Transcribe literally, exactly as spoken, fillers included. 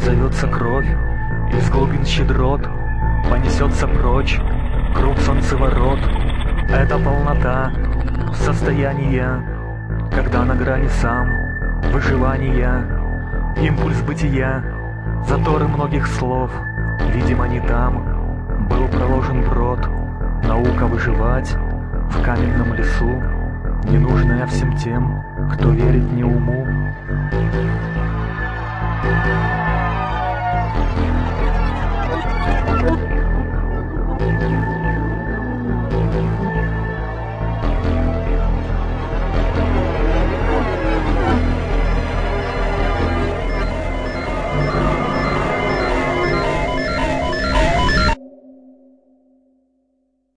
Отзовется кровь из глубин щедрот, понесется прочь круг солнцеворот. Это полнота состояния, когда на грани сам выживания. Импульс бытия, заторы многих слов, видимо, не там был проложен брод. Наука выживать в каменном лесу, ненужная всем тем, кто верит не уму,